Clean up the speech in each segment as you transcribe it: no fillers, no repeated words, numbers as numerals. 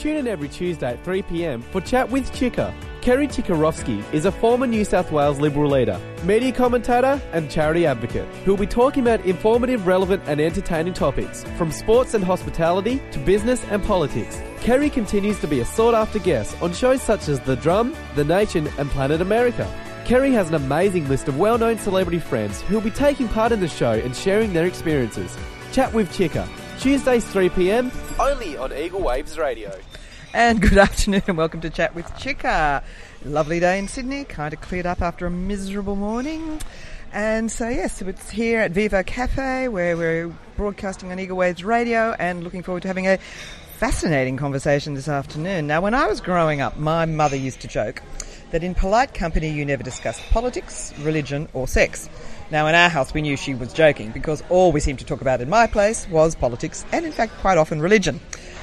Tune in every Tuesday at 3 p.m. for Chat with Chika. Kerry Chikarovsky is a former New South Wales Liberal leader, media commentator and charity advocate who will be talking about informative, relevant and entertaining topics from sports and hospitality to business and politics. Kerry continues to be a sought-after guest on shows such as The Drum, The Nation and Planet America. Kerry has an amazing list of well-known celebrity friends who will be taking part in the show and sharing their experiences. Chat with Chika, Tuesdays 3 p.m, only on Eagle Waves Radio. And good afternoon and welcome to Chat with Chika. Lovely day in Sydney, kind of cleared up after a miserable morning. And so yes, it's here at Vivo Cafe where we're broadcasting on Eagle Waves Radio and looking forward to having a fascinating conversation this afternoon. Now, when I was growing up, my mother used to joke that in polite company you never discussed politics, religion or sex. Now, in our house we knew she was joking because all we seemed to talk about in my place was politics and in fact quite often religion.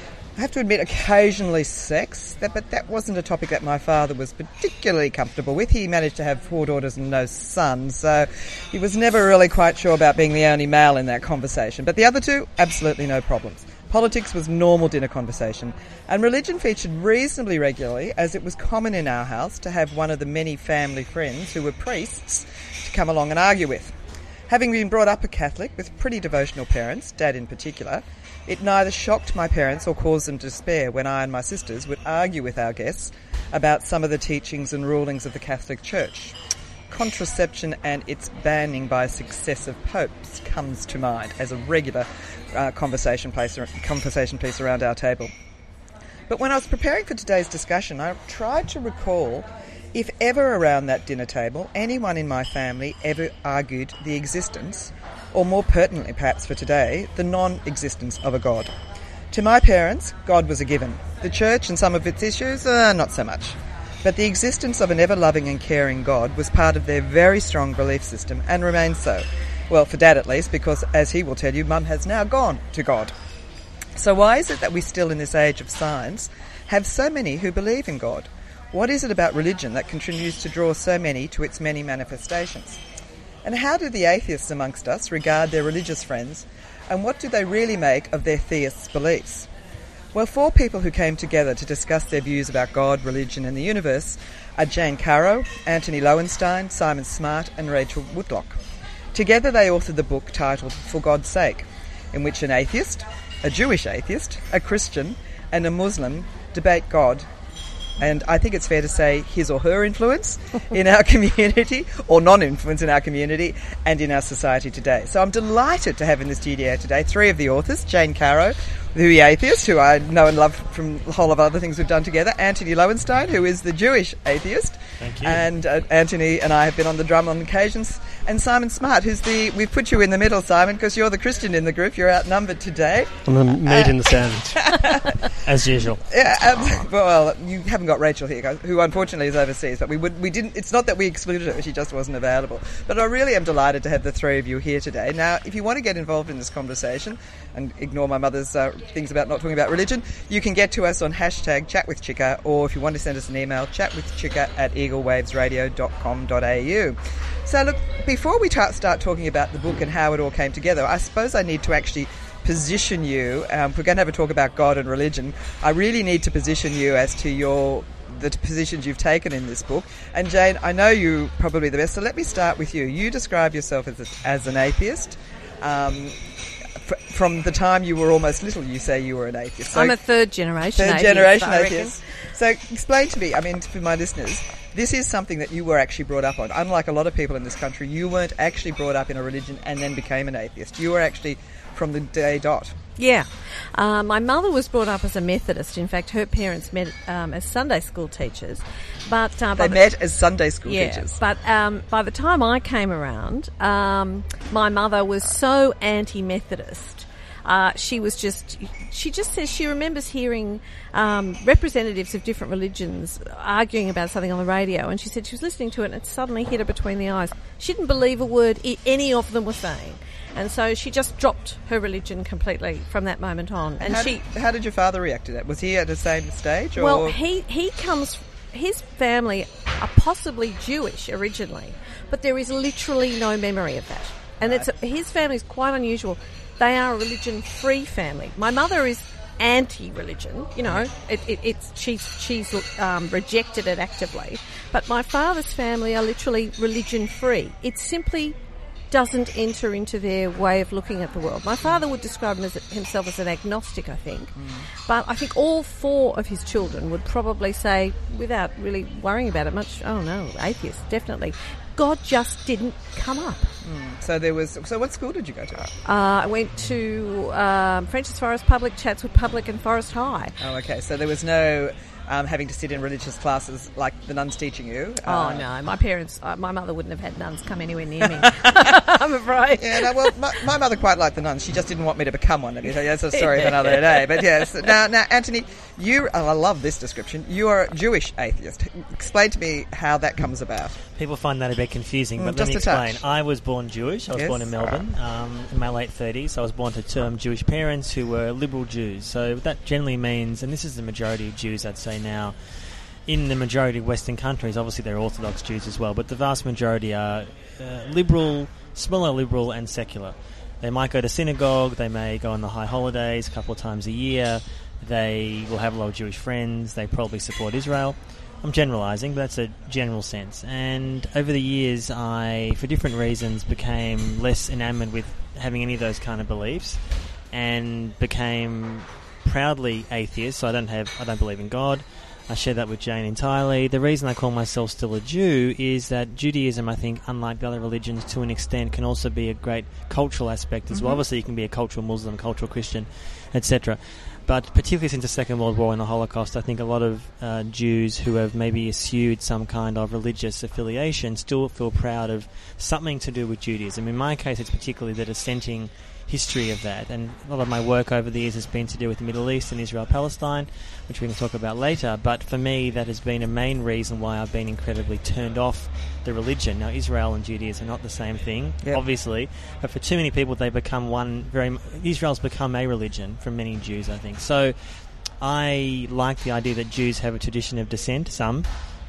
I have to admit, occasionally sex, but that wasn't a topic that my father was particularly comfortable with. He managed to have 4 daughters and no sons, so he was never really quite sure about being the only male in that conversation. But the other two, absolutely no problems. Politics was normal dinner conversation, and religion featured reasonably regularly, as it was common in our house to have one of the many family friends who were priests to come along and argue with. Having been brought up a Catholic with pretty devotional parents, Dad in particular, it neither shocked my parents or caused them despair when I and my sisters would argue with our guests about some of the teachings and rulings of the Catholic Church. Contraception and its banning by successive popes comes to mind as a regular conversation piece around our table. But when I was preparing for today's discussion, I tried to recall if ever around that dinner table anyone in my family ever argued the existence, or more pertinently perhaps for today, the non-existence of a God. To my parents, God was a given. The church and some of its issues, not so much. But the existence of an ever-loving and caring God was part of their very strong belief system and remains so. Well, for Dad at least, because as he will tell you, Mum has now gone to God. So why is it that we still in this age of science have so many who believe in God? What is it about religion that continues to draw so many to its many manifestations? And how do the atheists amongst us regard their religious friends, and what do they really make of their theists' beliefs? Well, 4 people who came together to discuss their views about God, religion and the universe are Jane Caro, Anthony Lowenstein, Simon Smart and Rachel Woodlock. Together they authored the book titled For God's Sake, in which an atheist, a Jewish atheist, a Christian and a Muslim debate God, and I think it's fair to say his or her influence in our community, or non-influence in our community and in our society today. So I'm delighted to have in the studio today 3 of the authors: Jane Caro, the atheist, who I know and love from a whole of other things we've done together; Anthony Lowenstein, who is the Jewish atheist. Thank you. And Anthony and I have been on the drum on occasions. And Simon Smart, we've put you in the middle, Simon, because you're the Christian in the group. You're outnumbered today. I'm the meat in the sandwich, as usual. Yeah, well, you haven't got Rachel here, guys, who unfortunately is overseas, but we didn't. It's not that we excluded her; she just wasn't available. But I really am delighted to have the 3 of you here today. Now, if you want to get involved in this conversation and ignore my mother's things about not talking about religion, you can get to us on hashtag #ChatWithChika, or if you want to send us an email, chatwithchika@eaglewavesradio.com.au. So look, before we start talking about the book and how it all came together, I suppose I need to actually position you. If we're going to have a talk about God and religion, I really need to position you as to the positions you've taken in this book. And Jane, I know you probably the best, so let me start with you. You describe yourself as an atheist. From the time you were almost little, you say you were an atheist. So I'm a third generation atheist. So explain to me, for my listeners, this is something that you were actually brought up on. Unlike a lot of people in this country, you weren't actually brought up in a religion and then became an atheist. You were actually from the day dot. Yeah. My mother was brought up as a Methodist. In fact, her parents met as Sunday school teachers. But they met as Sunday school teachers. But by the time I came around, my mother was so anti-Methodist. She just says she remembers hearing representatives of different religions arguing about something on the radio, and she said she was listening to it and it suddenly hit her between the eyes. She didn't believe a word any of them were saying. And so she just dropped her religion completely from that moment on. And how did your father react to that? Was he at the same stage? Or? Well, his family are possibly Jewish originally, but there is literally no memory of that. And his family is quite unusual. They are a religion-free family. My mother is anti-religion. You know, she's rejected it actively. But my father's family are literally religion-free. It simply doesn't enter into their way of looking at the world. My father would describe himself as an agnostic, I think. But I think all 4 of his children would probably say, without really worrying about it much, oh no, atheist, definitely. God just didn't come up. So what school did you go to? I went to Francis Forest Public, Chatswood Public and Forest High. Oh, okay. So there was no having to sit in religious classes like the nuns teaching you. Oh, no. My parents, my mother wouldn't have had nuns come anywhere near me, I'm afraid. Yeah, no, well, my mother quite liked the nuns. She just didn't want me to become one. That's a story for another day. But yes. Now, Anthony, I love this description. You are a Jewish atheist. Explain to me how that comes about. People find that a bit confusing, but let just me a explain. touch. I was born Jewish. I was born in Melbourne in my late 30s. I was born to Jewish parents who were liberal Jews. So that generally means, and this is the majority of Jews, I'd say now, in the majority of Western countries, obviously there are Orthodox Jews as well, but the vast majority are liberal, smaller liberal and secular. They might go to synagogue, they may go on the high holidays a couple of times a year, they will have a lot of Jewish friends, they probably support Israel. I'm generalising, but that's a general sense. And over the years, I, for different reasons, became less enamoured with having any of those kind of beliefs and became proudly atheist, so I don't believe in God. I share that with Jane entirely. The reason I call myself still a Jew is that Judaism, I think, unlike the other religions, to an extent, can also be a great cultural aspect as well. Obviously, you can be a cultural Muslim, cultural Christian, etc. But particularly since the Second World War and the Holocaust, I think a lot of Jews who have maybe eschewed some kind of religious affiliation still feel proud of something to do with Judaism. In my case, it's particularly the dissenting history of that, and a lot of my work over the years has been to do with the Middle East and Israel-Palestine, which we can talk about later, but for me that has been a main reason why I've been incredibly turned off the religion. Now, Israel and Judaism are not the same thing, obviously, but for too many people they become Israel's become a religion for many Jews, I think. So I like the idea that Jews have a tradition of dissent, some,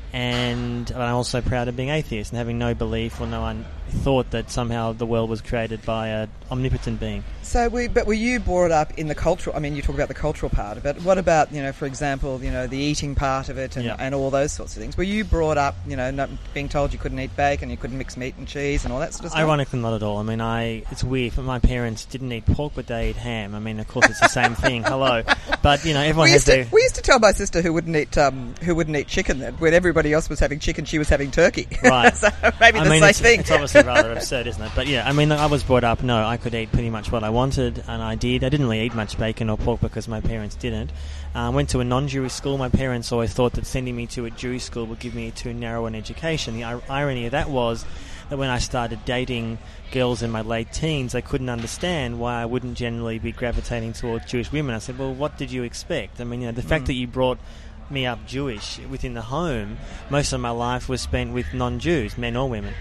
and I'm also proud of being atheist and having no belief or no thought that somehow the world was created by an omnipotent being. But were you brought up in the cultural? I mean, you talk about the cultural part of it. What about, for example, the eating part of it and all those sorts of things? Were you brought up, not being told you couldn't eat bacon, you couldn't mix meat and cheese and all that sort of stuff? Ironically, not at all. I mean, it's weird, but my parents didn't eat pork, but they ate ham. I mean, of course, it's the same thing. Hello, but everyone has their... We used to tell my sister who wouldn't eat chicken that when everybody else was having chicken, she was having turkey. Right. So maybe same thing. It's obviously rather absurd, isn't it? But yeah, I mean, I was brought up, I could eat pretty much what I wanted, and I did. I didn't really eat much bacon or pork because my parents didn't. I went to a non-Jewish school. My parents always thought that sending me to a Jewish school would give me too narrow an education. The irony of that was that when I started dating girls in my late teens, they couldn't understand why I wouldn't generally be gravitating towards Jewish women. I said, well, what did you expect? I mean, the fact that you brought me up Jewish within the home, most of my life was spent with non-Jews, men or women.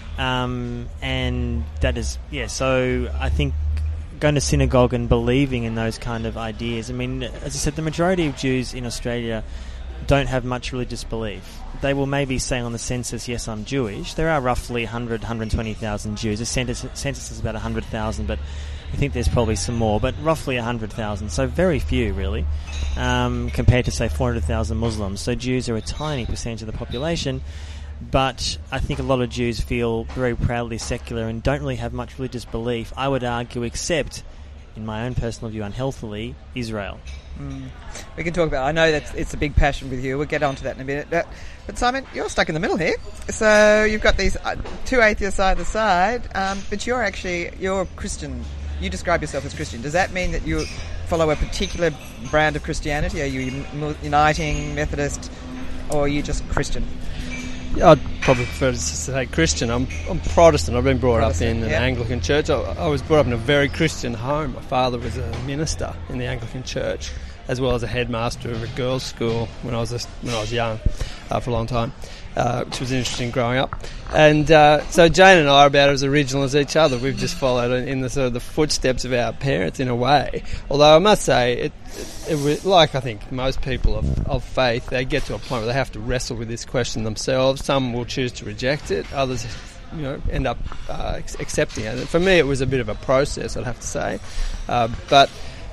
And that is, so I think going to synagogue and believing in those kind of ideas, I mean, as I said, the majority of Jews in Australia don't have much religious belief. They will maybe say on the census, yes, I'm Jewish. There are roughly 120,000 Jews. The census is about 100,000, but I think there's probably some more, but roughly 100,000. So very few, really, compared to, say, 400,000 Muslims. So Jews are a tiny percentage of the population. But I think a lot of Jews feel very proudly secular and don't really have much religious belief, I would argue, except, in my own personal view, unhealthily, Israel. We can talk about, I know that it's a big passion with you, we'll get on to that in a minute, but Simon, you're stuck in the middle here. So you've got these two atheists either side, but you're Christian. You describe yourself as Christian. Does that mean that you follow a particular brand of Christianity? Are you Uniting, Methodist, or are you just Christian? I'd probably prefer to say Christian. I'm Protestant. I've been brought up in an Anglican church. I was brought up in a very Christian home. My father was a minister in the Anglican church, as well as a headmaster of a girls' school when I was young, for a long time, which was interesting growing up. And so Jane and I are about as original as each other. We've just followed in the sort of the footsteps of our parents in a way. Although I must say, it was like I think most people of faith, they get to a point where they have to wrestle with this question themselves. Some will choose to reject it. Others, end up accepting it. And for me, it was a bit of a process, I'd have to say. But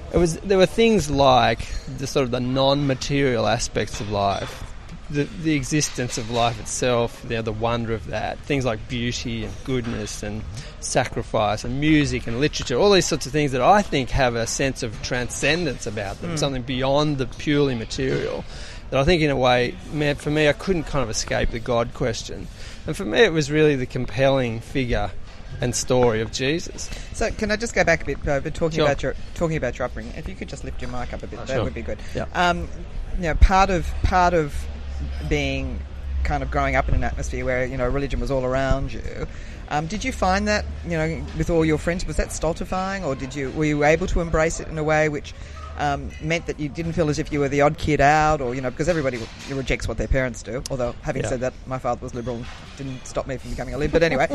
there were things like the sort of the non-material aspects of life, the existence of life itself, the wonder of that, things like beauty and goodness and sacrifice and music and literature, all these sorts of things that I think have a sense of transcendence about them, something beyond the purely material, that I think in a way, for me, I couldn't kind of escape the God question. And for me, it was really the compelling figure and story of Jesus. So can I just go back a bit, talking Sure. about your upbringing? If you could just lift your mic up a bit, that Sure. would be good. Yeah. Part of being kind of growing up in an atmosphere where religion was all around you. Did you find that with all your friends, was that stultifying, or were you able to embrace it in a way which meant that you didn't feel as if you were the odd kid out, or because everybody rejects what their parents do? Although having said that, my father was liberal, didn't stop me from becoming a lib. But anyway,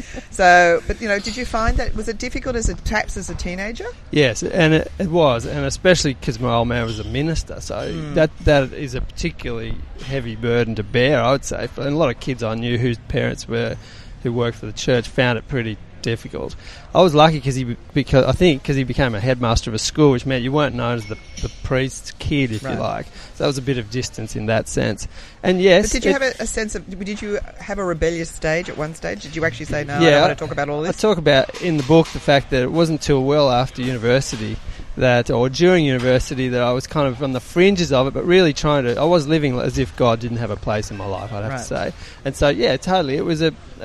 did you find that was it difficult perhaps as a teenager? Yes, and it was, and especially because my old man was a minister, so that is a particularly heavy burden to bear, I would say. And a lot of kids I knew whose parents who worked for the church found it pretty difficult. I was lucky because he became a headmaster of a school, which meant you weren't known as the priest's kid, if you like. So that was a bit of distance in that sense. And yes, but did you have a sense of? Did you have a rebellious stage at one stage? Did you actually say no? I don't want to talk about all this. I talk about in the book the fact that it wasn't till well after university or during university that I was kind of on the fringes of it, but really I was living as if God didn't have a place in my life, I'd have to say. And so, yeah, totally. It was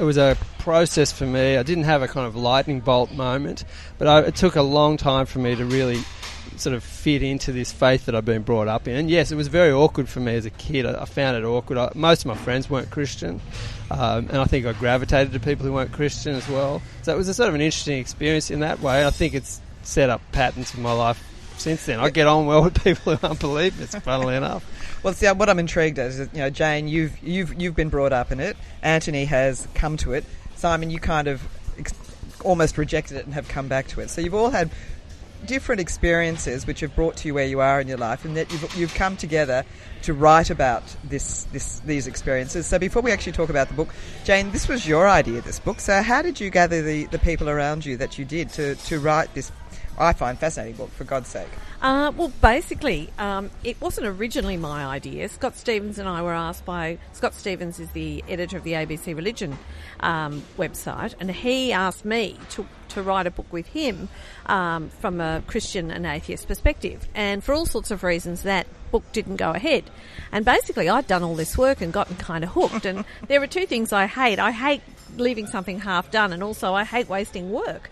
a process for me. I didn't have a kind of lightning bolt moment, but it took a long time for me to really sort of fit into this faith that I've been brought up in. And yes, it was very awkward for me as a kid. I found it awkward. Most of my friends weren't Christian, and I think I gravitated to people who weren't Christian as well. So it was a sort of an interesting experience in that way. I think it's set up patterns in my life since then. I get on well with people who aren't believers, funnily enough. Well, see, what I'm intrigued at is that, Jane, you've been brought up in it. Anthony has come to it. Simon, you kind of almost rejected it and have come back to it. So you've all had different experiences which have brought you where you are in your life, and that you've come together to write about these experiences. So before we actually talk about the book, Jane, this was your idea, this book. So how did you gather the people around you that you did to write this, I find, fascinating book, for God's sake? Well, basically, it wasn't originally my idea. Scott Stevens and I were asked by... Scott Stevens is the editor of the ABC Religion website, and he asked me to write a book with him from a Christian and atheist perspective. And for all sorts of reasons, that book didn't go ahead. And basically, I'd done all this work and gotten kind of hooked. And there are two things I hate. I hate leaving something half done, and also I hate wasting work.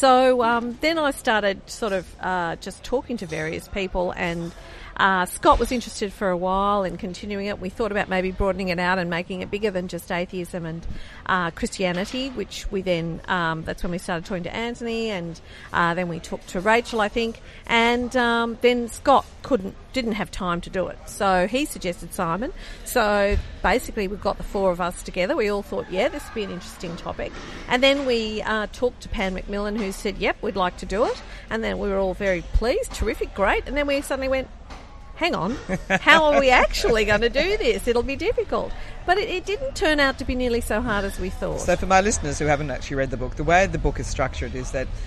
So then I started sort of just talking to various people, and Scott was interested for a while in continuing it. We thought about maybe broadening it out and making it bigger than just atheism and Christianity, which we then, that's when we started talking to Anthony, and then we talked to Rachel, I think, and then Scott didn't have time to do it. So he suggested Simon. So basically we've got the four of us together. We all thought, yeah, this would be an interesting topic. And then we talked to Pan McMillan, who said, yep, we'd like to do it. And then we were all very pleased, terrific, great. And then we suddenly went, hang on, how are we actually going to do this? It'll be difficult. But it didn't turn out to be nearly so hard as we thought. So for my listeners who haven't actually read the book, the way the book is structured is that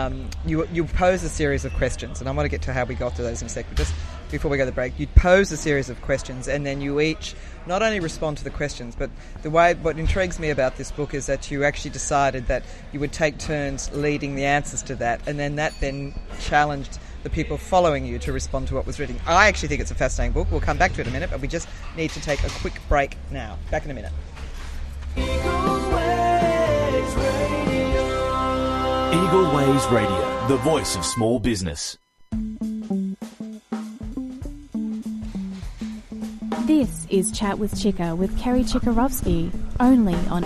you pose a series of questions, and I want to get to how we got to those in a second. Just before we go to the break, you pose a series of questions, and then you each not only respond to the questions, but what intrigues me about this book is that you actually decided that you would take turns leading the answers to that, and then that challenged the people following you to respond to what was written. I actually think it's a fascinating book. We'll come back to it in a minute, but we just need to take a quick break now. Back in a minute. Eagle Waves Radio, the voice of small business. This is Chat with Chica with Kerry Chikarovsky, only on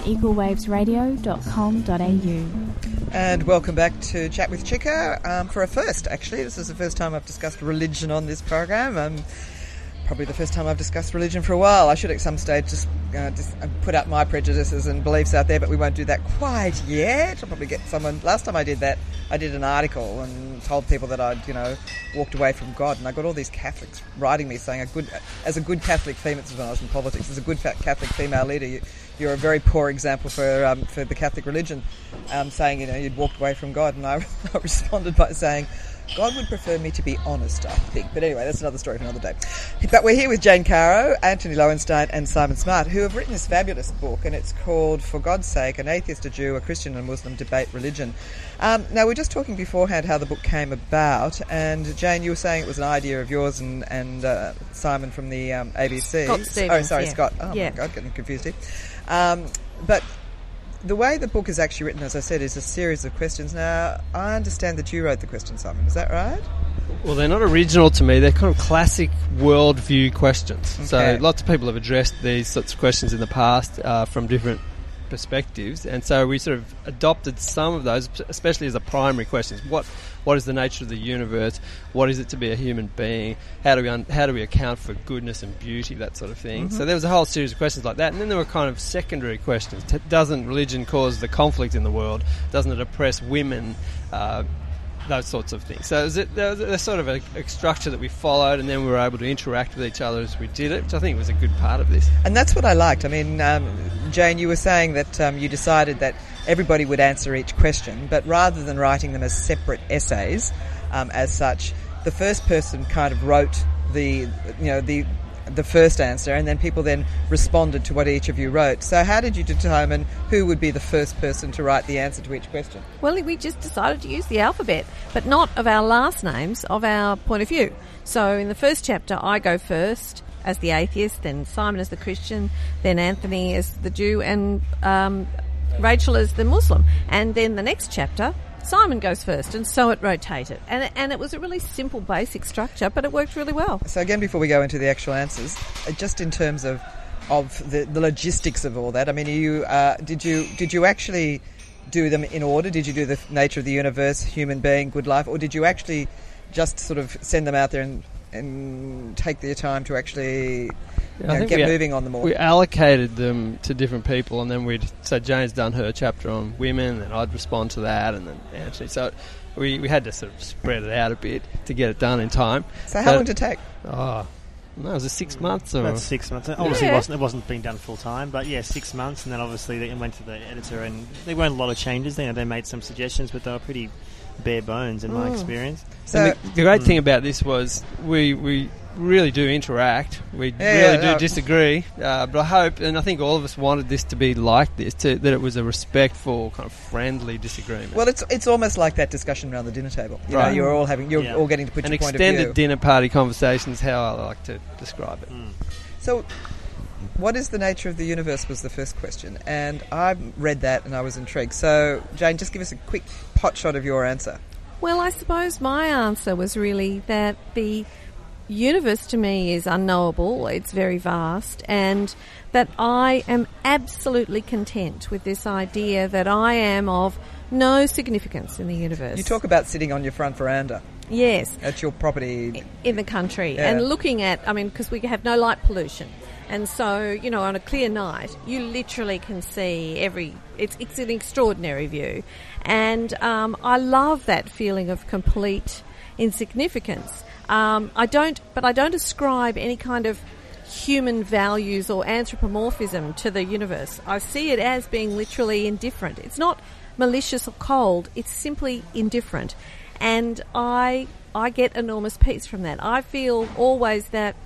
eaglewavesradio.com.au. And welcome back to Chat with Chica. For a first, actually. This is the first time I've discussed religion on this program. Probably the first time I've discussed religion for a while. I should at some stage just put out my prejudices and beliefs out there, but we won't do that quite yet. I'll probably get someone... Last time I did that, I did an article and told people that I'd, walked away from God, and I got all these Catholics writing me saying, as a good Catholic female, this was when I was in politics, as a good Catholic female leader, you're a very poor example for the Catholic religion, saying, you'd walked away from God. And I responded by saying, God would prefer me to be honest, I think. But anyway, that's another story for another day. But we're here with Jane Caro, Anthony Lowenstein and Simon Smart, who have written this fabulous book, and it's called For God's Sake, An Atheist, a Jew, a Christian and a Muslim Debate Religion. Now, we were just talking beforehand how the book came about, and Jane, you were saying it was an idea of yours and Simon from the ABC. Scott Stevens, Scott. Oh, yeah. My God, getting confused here. But the way the book is actually written, as I said, is a series of questions. Now, I understand that you wrote the questions, Simon. Is that right? Well, they're not original to me. They're kind of classic worldview questions. Okay. So lots of people have addressed these sorts of questions in the past from different perspectives, and so we sort of adopted some of those, especially as the primary questions. What is the nature of the universe? What is it to be a human being? How do we account for goodness and beauty, that sort of thing? Mm-hmm. So there was a whole series of questions like that, and then there were kind of secondary questions. Doesn't religion cause the conflict in the world? Doesn't it oppress women? Those sorts of things. So there's sort of a structure that we followed, and then we were able to interact with each other as we did it, which I think was a good part of this. And that's what I liked. I mean, Jane, you were saying that you decided that everybody would answer each question, but rather than writing them as separate essays, as such, the first person kind of wrote the first answer, and then people then responded to what each of you wrote. So how did you determine who would be the first person to write the answer to each question? Well, we just decided to use the alphabet, but not of our last names, of our point of view. So in the first chapter, I go first as the atheist, then Simon as the Christian, then Anthony as the Jew, and Rachel as the Muslim. And then the next chapter, Simon goes first, and so it rotated. And it was a really simple, basic structure, but it worked really well. So again, before we go into the actual answers, just in terms of the logistics of all that, I mean, did you actually do them in order? Did you do the nature of the universe, human being, good life, or did you actually just sort of send them out there and take the time to actually get moving on them all? We allocated them to different people, and then so Jane's done her chapter on women, and I'd respond to that, and then Anthony. So we had to sort of spread it out a bit to get it done in time. So how long did it take? No, was it 6 months? Or? About 6 months. Obviously, it wasn't being done full time, but 6 months, and then obviously they went to the editor, and there weren't a lot of changes. They made some suggestions, but they were pretty bare bones in my experience. So the great thing about this was we really do interact. We really do disagree, but I hope, and I think all of us wanted this to be like this, that it was a respectful, kind of friendly disagreement. Well, it's almost like that discussion around the dinner table. You know, you're all getting to put your point of view. An extended dinner party conversation is how I like to describe it. So, what is the nature of the universe was the first question, and I read that and I was intrigued. So, Jane, just give us a quick pot shot of your answer. Well, I suppose my answer was really that the universe to me is unknowable, it's very vast, and that I am absolutely content with this idea that I am of no significance in the universe. You talk about sitting on your front veranda. Yes. At your property. In the country. Yeah. And looking at, because we have no light pollution. And so, on a clear night, you literally can see it's an extraordinary view. And I love that feeling of complete insignificance. I don't ascribe any kind of human values or anthropomorphism to the universe. I see it as being literally indifferent. It's not malicious or cold, it's simply indifferent. And I get enormous peace from that. I feel always that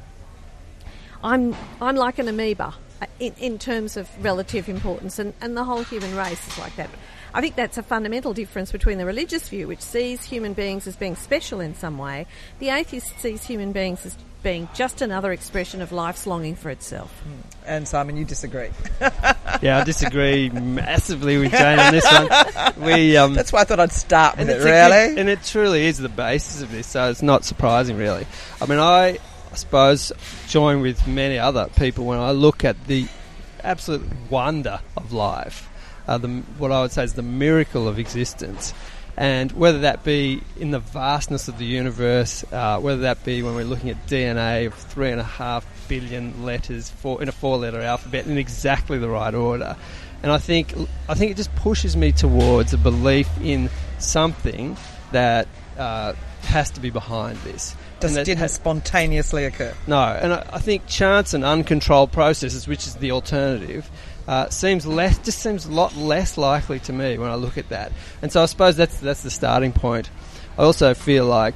I'm like an amoeba in terms of relative importance, and the whole human race is like that. I think that's a fundamental difference between the religious view, which sees human beings as being special in some way. The atheist sees human beings as being just another expression of life's longing for itself. And Simon, you disagree. Yeah, I disagree massively with Jane on this one. That's why I thought I'd start with it, really. And it truly is the basis of this, so it's not surprising, really. I mean, I suppose join with many other people when I look at the absolute wonder of life. What I would say is the miracle of existence, and whether that be in the vastness of the universe, whether that be when we're looking at DNA of 3.5 billion letters in a 4-letter alphabet in exactly the right order, and I think it just pushes me towards a belief in something that has to be behind this. Didn't spontaneously occur. No, and I think chance and uncontrolled processes, which is the alternative, seems a lot less likely to me when I look at that. And so I suppose that's the starting point. I also feel like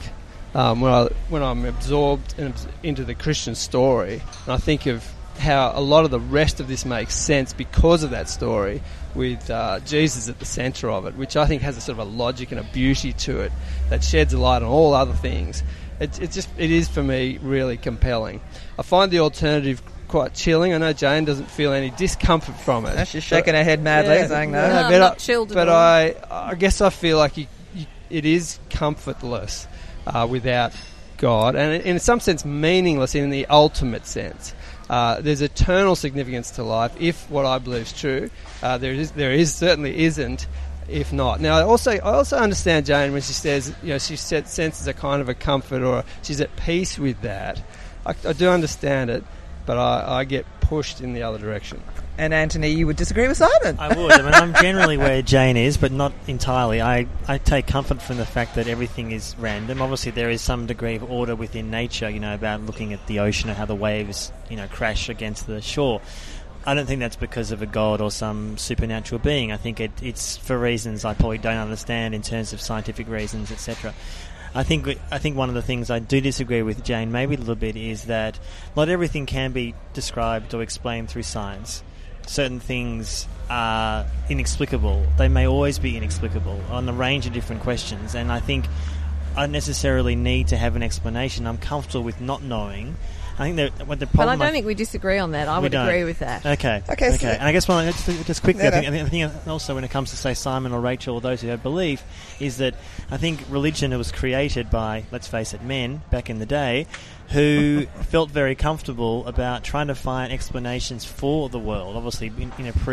when I'm absorbed into the Christian story, and I think of how a lot of the rest of this makes sense because of that story, with Jesus at the centre of it, which I think has a sort of a logic and a beauty to it that sheds a light on all other things. It is for me really compelling. I find the alternative quite chilling. I know Jane doesn't feel any discomfort from it. She's shaking her head madly, saying no. I'm not chilled at all. I guess I feel like it is comfortless without God, and in some sense meaningless in the ultimate sense. There's eternal significance to life if what I believe is true. There certainly isn't if not. Now, I also understand Jane when she says, she senses a kind of a comfort, or she's at peace with that. I do understand it, but I get pushed in the other direction. And Anthony, you would disagree with Simon? I would. I mean, I'm generally where Jane is, but not entirely. I take comfort from the fact that everything is random. Obviously, there is some degree of order within nature, about looking at the ocean and how the waves, crash against the shore. I don't think that's because of a god or some supernatural being. I think it's for reasons I probably don't understand in terms of scientific reasons, etc. I think one of the things I do disagree with Jane maybe a little bit is that not everything can be described or explained through science. Certain things are inexplicable. They may always be inexplicable on a range of different questions, and I think I don't necessarily need to have an explanation. I'm comfortable with not knowing. I think that what the problem. But I don't think we disagree on that. I would agree with that. Okay. So and I guess just quickly, I think also when it comes to say Simon or Rachel or those who have belief, is that I think religion was created by, let's face it, men back in the day, who felt very comfortable about trying to find explanations for the world. Obviously, in a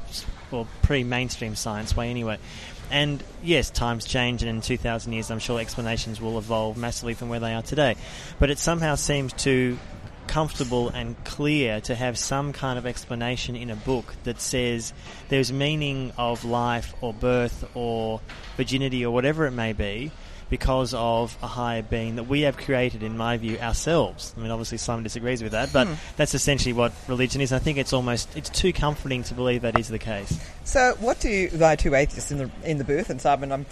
pre-mainstream science way, anyway. And yes, times change, and in 2,000 years, I'm sure explanations will evolve massively from where they are today. But it somehow seems too comfortable and clear to have some kind of explanation in a book that says there's meaning of life or birth or virginity or whatever it may be because of a higher being that we have created, in my view, ourselves. I mean, obviously Simon disagrees with that, but that's essentially what religion is. I think it's too comforting to believe that is the case. So what do the two atheists in the booth, and Simon,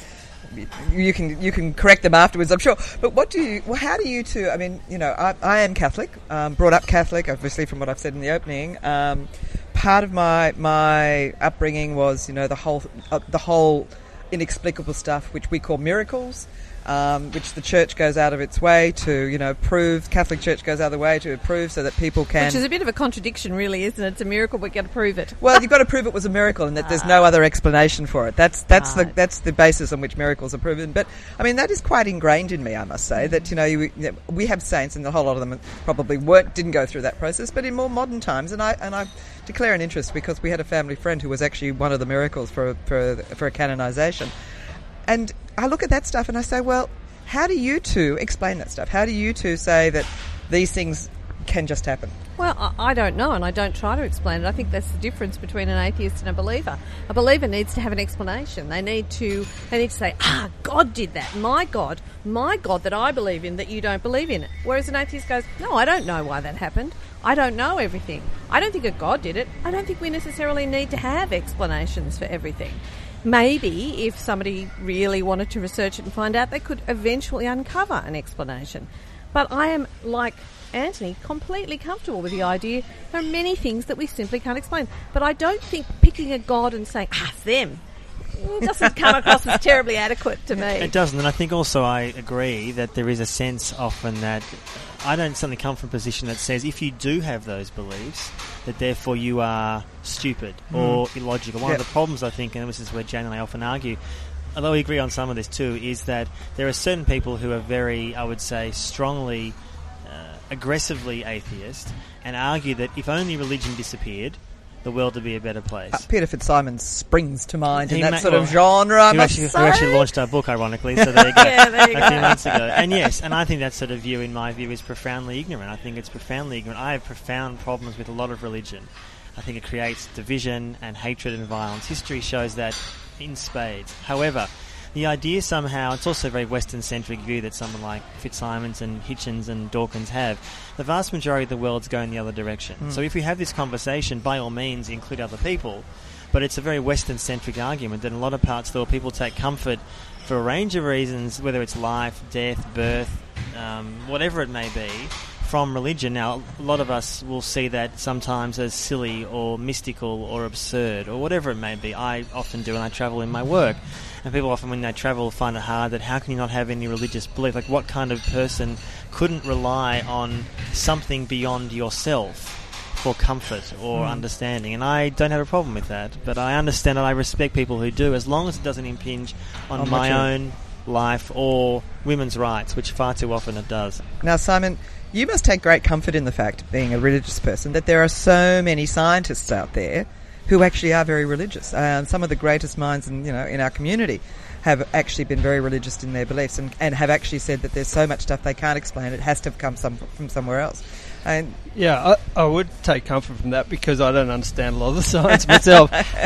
you can correct them afterwards, I'm sure, but how do you two, I mean, I am Catholic, brought up Catholic, obviously from what I've said in the opening. Part of my upbringing was, the whole inexplicable stuff which we call miracles, which the church goes out of its way to, prove. Catholic Church goes out of the way to prove so that people can. Which is a bit of a contradiction, really, isn't it? It's a miracle, but you've got to prove it. Well, you've got to prove it was a miracle, and that there's no other explanation for it. That's the basis on which miracles are proven. But I mean, that is quite ingrained in me, I must say. That we have saints, and a whole lot of them probably didn't go through that process. But in more modern times, and I declare an interest because we had a family friend who was actually one of the miracles for a canonization. And I look at that stuff and I say, well, how do you two explain that stuff? How do you two say that these things can just happen? Well, I don't know, and I don't try to explain it. I think that's the difference between an atheist and a believer. A believer needs to have an explanation. They need to say, God did that. My God that I believe in, that you don't believe in it. Whereas an atheist goes, no, I don't know why that happened. I don't know everything. I don't think a God did it. I don't think we necessarily need to have explanations for everything. Maybe if somebody really wanted to research it and find out, they could eventually uncover an explanation. But I am, like Anthony, completely comfortable with the idea there are many things that we simply can't explain. But I don't think picking a God and saying, them, doesn't come across as terribly adequate to me. It doesn't, and I think also I agree that there is a sense often that I don't suddenly come from a position that says if you do have those beliefs, that therefore you are stupid or illogical. One of the problems, I think, and this is where Jane and I often argue, although we agree on some of this too, is that there are certain people who are very, I would say, strongly, aggressively atheist and argue that if only religion disappeared, the world would be a better place. Peter Fitzsimons springs to mind in that sort of genre, who actually launched our book, ironically, so there you go, a few months ago. And yes, and I think that sort of view, in my view, is profoundly ignorant. I think it's profoundly ignorant. I have profound problems with a lot of religion. I think it creates division and hatred and violence. History shows that in spades. However, the idea somehow, it's also a very Western-centric view that someone like Fitzsimons and Hitchens and Dawkins have. The vast majority of the world's going the other direction. So if we have this conversation, by all means include other people, but it's a very Western-centric argument that in a lot of parts of the world people take comfort for a range of reasons, whether it's life, death, birth, whatever it may be, from religion. Now, a lot of us will see that sometimes as silly or mystical or absurd or whatever it may be. I often do when I travel in my work. And people often, when they travel, find it hard that how can you not have any religious belief? Like, what kind of person couldn't rely on something beyond yourself for comfort or understanding? And I don't have a problem with that. But I understand and I respect people who do, as long as it doesn't impinge on my own life or women's rights, which far too often it does. Now, Simon, you must take great comfort in the fact, being a religious person, that there are so many scientists out there who actually are very religious. Some of the greatest minds in our community have actually been very religious in their beliefs and have actually said that there's so much stuff they can't explain. It has to have come from somewhere else. And yeah, I would take comfort from that because I don't understand a lot of the science myself.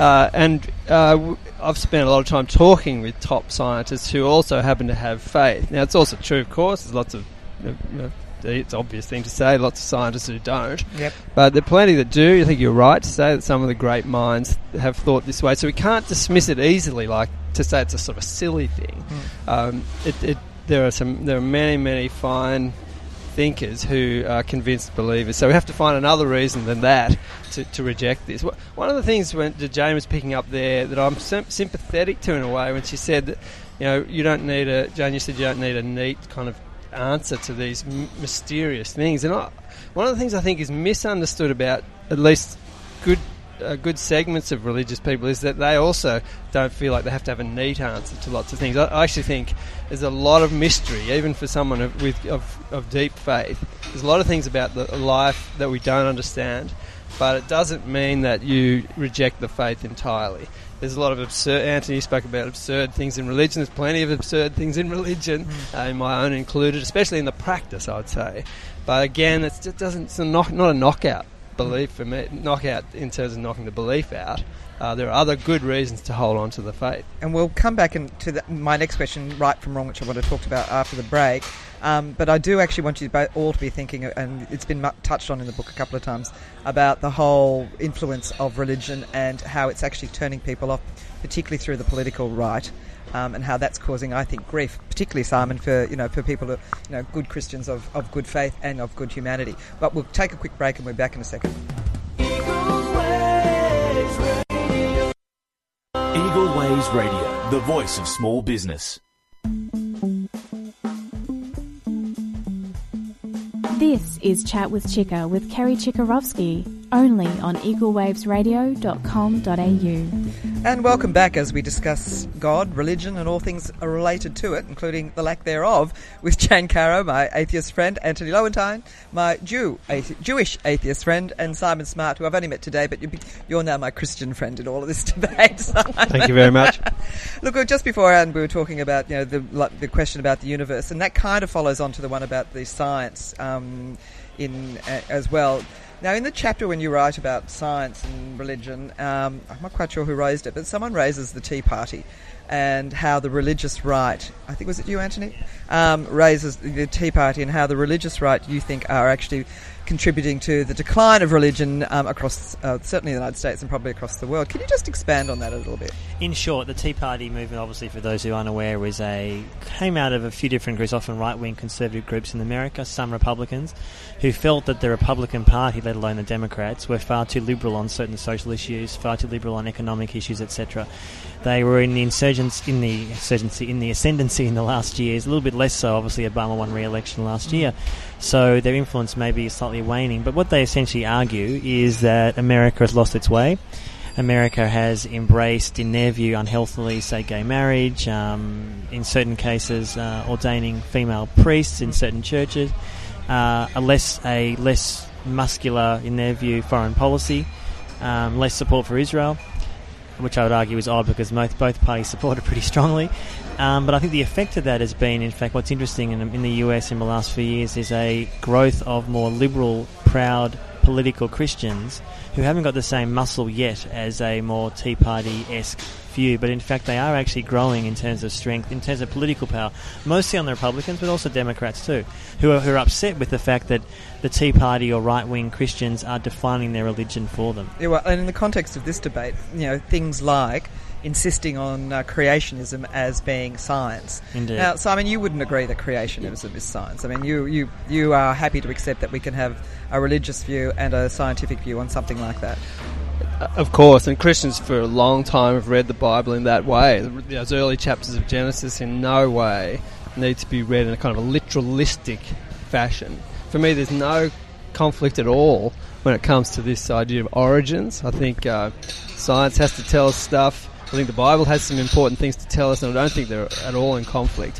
I've spent a lot of time talking with top scientists who also happen to have faith. Now, it's also true, of course, there's lots of... it's an obvious thing to say, lots of scientists who don't. Yep. But there are plenty that do. I think you're right to say that some of the great minds have thought this way. So we can't dismiss it easily, like to say it's a sort of silly thing. There are many, many fine thinkers who are convinced believers. So we have to find another reason than that to reject this. One of the things that Jane was picking up there that I'm sympathetic to in a way, when she said that, you don't need a neat kind of answer to these mysterious things. And one of the things I think is misunderstood about at least good segments of religious people is that they also don't feel like they have to have a neat answer to lots of things. I actually think there's a lot of mystery, even for someone of deep faith. There's a lot of things about the life that we don't understand, but it doesn't mean that you reject the faith entirely. There's a lot of Anthony spoke about absurd things in religion. There's plenty of absurd things in religion, in my own included, especially in the practice, I would say. But again, it's not a knockout belief for me, knockout in terms of knocking the belief out. There are other good reasons to hold on to the faith. And we'll come back to my next question, right from wrong, which I want to talk about after the break. But I do actually want you all to be thinking, and it's been touched on in the book a couple of times, about the whole influence of religion and how it's actually turning people off, particularly through the political right, and how that's causing, I think, grief, particularly, Simon, for people who good Christians of good faith and of good humanity. But we'll take a quick break and we're back in a second. Eagle Ways Radio, the voice of small business. This is Chat with Chika with Kerry Chikarovsky, only on eaglewavesradio.com.au. And welcome back as we discuss God, religion and all things related to it, including the lack thereof, with Jane Caro, my atheist friend, Anthony Lowenthal, my Jewish atheist friend, and Simon Smart, who I've only met today, but you're now my Christian friend in all of this debate, Simon. Thank you very much. Look, just beforehand we were talking about the question about the universe, and that kind of follows on to the one about the science as well. Now, in the chapter when you write about science and religion, I'm not quite sure who raised it, but someone raises the Tea Party and how the religious right, I think, was it you, Anthony, raises the Tea Party and how the religious right, you think, are actually contributing to the decline of religion across certainly the United States and probably across the world. Can you just expand on that a little bit? In short, the Tea Party movement, obviously, for those who aren't aware, came out of a few different groups, often right-wing conservative groups in America, some Republicans, who felt that the Republican Party, let alone the Democrats, were far too liberal on certain social issues, far too liberal on economic issues, etc. They were in the ascendancy in the last years, a little bit less so. Obviously, Obama won re-election last year, so their influence may be slightly waning. But what they essentially argue is that America has lost its way. America has embraced, in their view, unhealthily, say, gay marriage, in certain cases ordaining female priests in certain churches, a less muscular, in their view, foreign policy, less support for Israel, which I would argue is odd because both parties support it pretty strongly. But I think the effect of that has been, in fact, what's interesting in the US in the last few years is a growth of more liberal, proud, political Christians who haven't got the same muscle yet as a more Tea Party-esque view, but in fact they are actually growing in terms of strength, in terms of political power, mostly on the Republicans, but also Democrats too, who are upset with the fact that the Tea Party or right-wing Christians are defining their religion for them. Yeah, well, and in the context of this debate, things like insisting on creationism as being science. Indeed. Now, Simon, you wouldn't agree that creationism is science. I mean, you are happy to accept that we can have a religious view and a scientific view on something like that. Of course, and Christians for a long time have read the Bible in that way. Those early chapters of Genesis in no way need to be read in a kind of a literalistic fashion. For me, there's no conflict at all when it comes to this idea of origins. I think science has to tell us stuff. I think the Bible has some important things to tell us, and I don't think they're at all in conflict.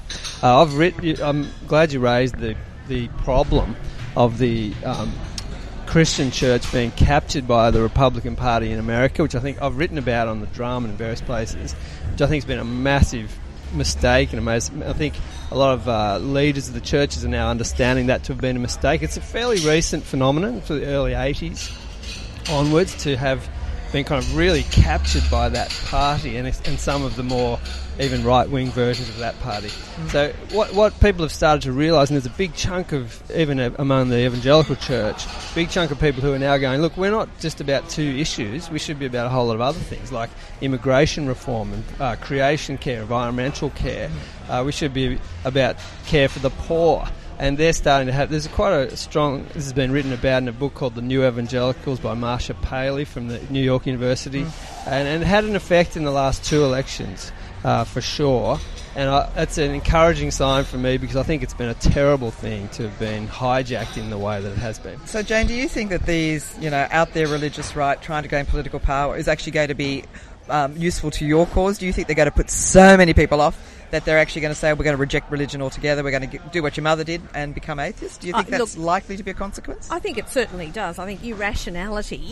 I'm glad you raised the problem of the Christian church being captured by the Republican Party in America, which I think I've written about on the Drama in various places, which I think has been a massive mistake, and I think a lot of leaders of the churches are now understanding that to have been a mistake. It's a fairly recent phenomenon for the early 80s onwards to have been kind of really captured by that party and some of the more even right-wing versions of that party. So what people have started to realise, and there's a big chunk of, even among the evangelical church, big chunk of people who are now going, look, we're not just about two issues, we should be about a whole lot of other things, like immigration reform and creation care, environmental care. We should be about care for the poor. And they're starting to have, there's quite a strong, this has been written about in a book called The New Evangelicals by Marsha Paley from the New York University, and it had an effect in the last two elections, for sure. And that's an encouraging sign for me, because I think it's been a terrible thing to have been hijacked in the way that it has been. So, Jane, do you think that these, out there religious right trying to gain political power is actually going to be useful to your cause? Do you think they're going to put so many people off that they're actually going to say, we're going to reject religion altogether, we're going to do what your mother did and become atheists? Do you think that's likely to be a consequence? I think it certainly does. I think irrationality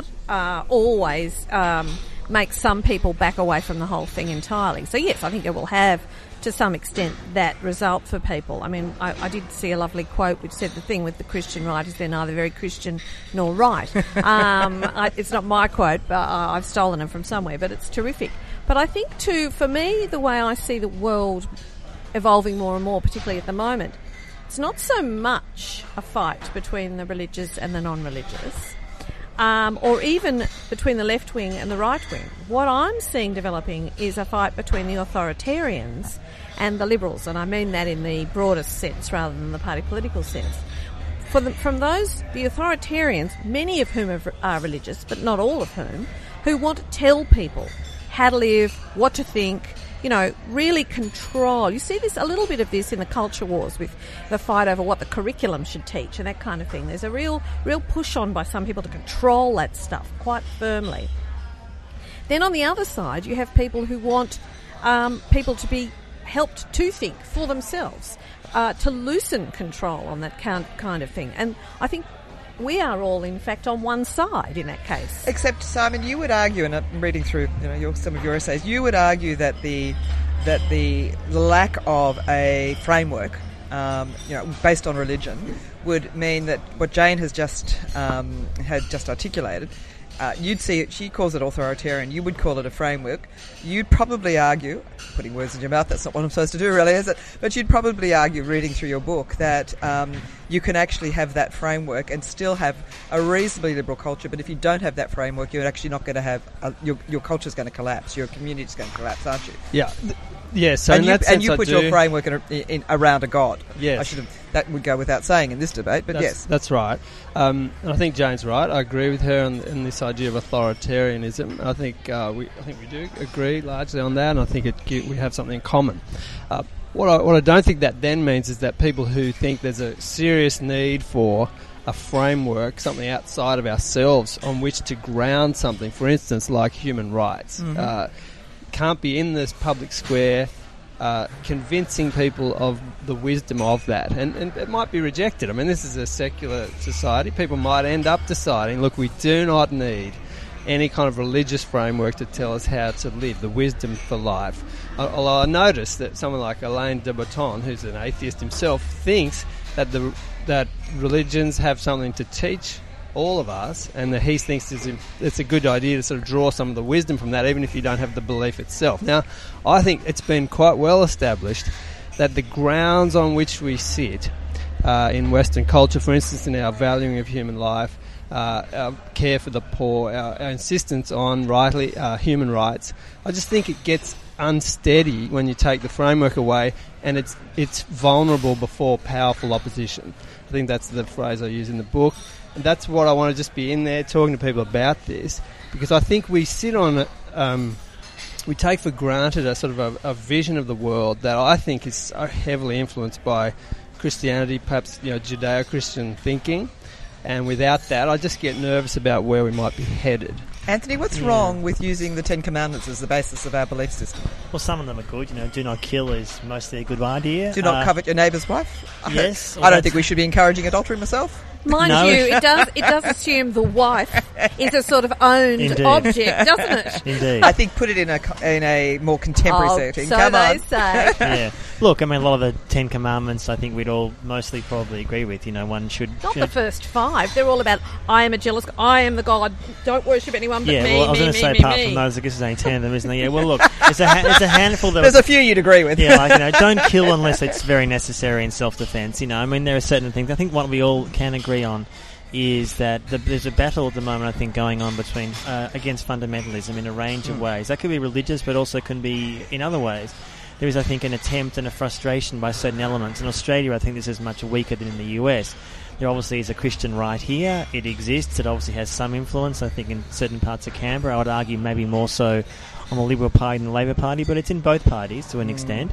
always makes some people back away from the whole thing entirely. So yes, I think it will have, to some extent, that result for people. I mean, I did see a lovely quote which said the thing with the Christian right is they're neither very Christian nor right. It's not my quote, but I've stolen it from somewhere, but it's terrific. But I think, too, for me, the way I see the world evolving more and more, particularly at the moment, it's not so much a fight between the religious and the non-religious, or even between the left wing and the right wing. What I'm seeing developing is a fight between the authoritarians and the liberals, and I mean that in the broadest sense rather than the party political sense. From those, the authoritarians, many of whom are religious, but not all of whom, who want to tell people how to live, what to think, really control. You see a little bit of this in the culture wars with the fight over what the curriculum should teach and that kind of thing. There's a real push on by some people to control that stuff quite firmly. Then on the other side, you have people who want people to be helped to think for themselves, to loosen control on that kind of thing. And I think we are all, in fact, on one side in that case. Except, Simon, you would argue, and I'm reading through some of your essays, you would argue that the lack of a framework, based on religion, would mean that what Jane has just articulated, you'd see it, she calls it authoritarian, you would call it a framework. You'd probably argue, putting words in your mouth, that's not what I'm supposed to do really, is it? But you'd probably argue, reading through your book, that you can actually have that framework and still have a reasonably liberal culture, but if you don't have that framework, you're actually not going to have, your culture's going to collapse, your community's going to collapse, aren't you? Yeah. Yes, so and you put your framework in around a God. Yes. That would go without saying in this debate, but yes. That's right. And I think Jane's right. I agree with her on this idea of authoritarianism. I think we do agree largely on that, and I think we have something in common. What I don't think that then means is that people who think there's a serious need for a framework, something outside of ourselves on which to ground something, for instance, like human rights, can't be in this public square convincing people of the wisdom of that. And it might be rejected. I mean, this is a secular society. People might end up deciding, look, we do not need any kind of religious framework to tell us how to live, the wisdom for life. Although I noticed that someone like Alain de Botton, who's an atheist himself, thinks that that religions have something to teach all of us, and that he thinks it's a good idea to sort of draw some of the wisdom from that, even if you don't have the belief itself. Now, I think it's been quite well established that the grounds on which we sit in Western culture, for instance, in our valuing of human life, care for the poor, our insistence on human rights. I just think it gets unsteady when you take the framework away, and it's vulnerable before powerful opposition. I think that's the phrase I use in the book, and that's what I want to just be in there talking to people about this, because I think we sit on we take for granted a sort of a vision of the world that I think is so heavily influenced by Christianity, perhaps Judeo-Christian thinking, and without that I just get nervous about where we might be headed. Anthony, what's wrong with using the Ten Commandments as the basis of our belief system? Well, some of them are good. Do not kill is mostly a good idea. Do not covet your neighbour's wife. Yes. I don't think we should be encouraging adultery myself. Mind you, it does assume the wife is a sort of owned object, doesn't it? Indeed. I think put it in a more contemporary setting. So Come they on. say. Yeah. Look, I mean, a lot of the Ten Commandments I think we'd all mostly probably agree with. One should... Not the first 5. They're all about, I am a jealous... I am the God. Don't worship anyone but me, well, I was going to say, apart from those, I guess there's only 10 of them, isn't there? Yeah, well, look, it's a handful... There's a few you'd agree with. Yeah, don't kill unless it's very necessary in self-defence. I mean, there are certain things. I think what we all can agree on is that there's a battle at the moment, I think, going on between against fundamentalism in a range of ways. That could be religious, but also can be in other ways. There is, I think, an attempt and a frustration by certain elements. In Australia, I think this is much weaker than in the US. There obviously is a Christian right here. It exists. It obviously has some influence, I think, in certain parts of Canberra. I would argue maybe more so on the Liberal Party than the Labor Party, but it's in both parties to an extent.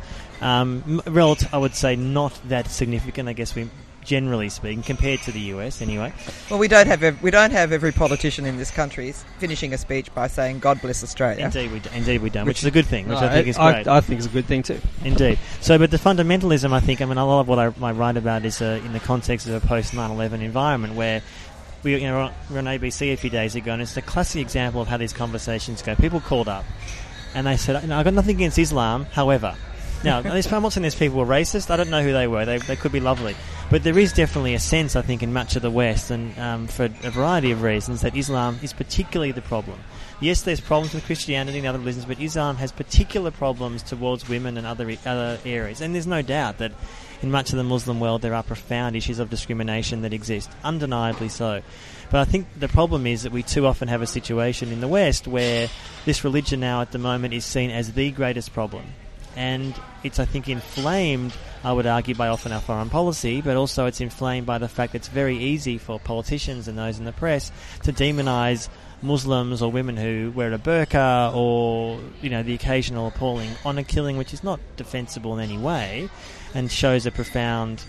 I would say not that significant, I guess, generally speaking, compared to the US anyway. Well, we don't have every politician in this country finishing a speech by saying "God bless Australia." Indeed we don't, which is a good thing, which I think is great. I think it's a good thing too. Indeed. So, but the fundamentalism, I think, a lot of what I write about is in the context of a post 9/11 environment where we were on ABC a few days ago, and it's a classic example of how these conversations go. People called up and they said, I've got nothing against Islam, however. Now, I'm not saying these people were racist. I don't know who they were. They could be lovely. But there is definitely a sense, I think, in much of the West, and for a variety of reasons, that Islam is particularly the problem. Yes, there's problems with Christianity and other religions, but Islam has particular problems towards women and other areas. And there's no doubt that in much of the Muslim world there are profound issues of discrimination that exist, undeniably so. But I think the problem is that we too often have a situation in the West where this religion now at the moment is seen as the greatest problem. And it's, I think, inflamed, I would argue, by often our foreign policy, but also it's inflamed by the fact that it's very easy for politicians and those in the press to demonise Muslims or women who wear a burqa or, the occasional appalling honour killing, which is not defensible in any way and shows a profound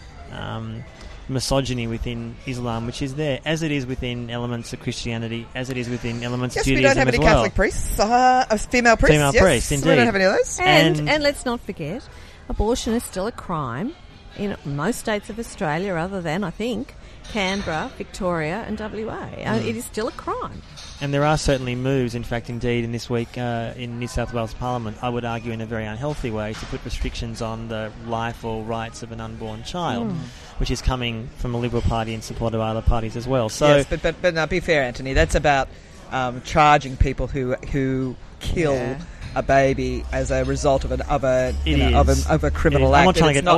misogyny within Islam, which is there, as it is within elements of Christianity, as it is within elements of Judaism as well. Yes, we don't have any Catholic priests, female priests. Female priests, indeed. We don't have any of those. And let's not forget, abortion is still a crime in most states of Australia, other than, I think, Canberra, Victoria and WA. It is still a crime. And there are certainly moves, in fact, indeed, in this week in New South Wales Parliament, I would argue in a very unhealthy way, to put restrictions on the life or rights of an unborn child, which is coming from a Liberal Party in support of other parties as well. So, yes, but now, be fair, Anthony, that's about charging people who kill a baby as a result of a criminal act.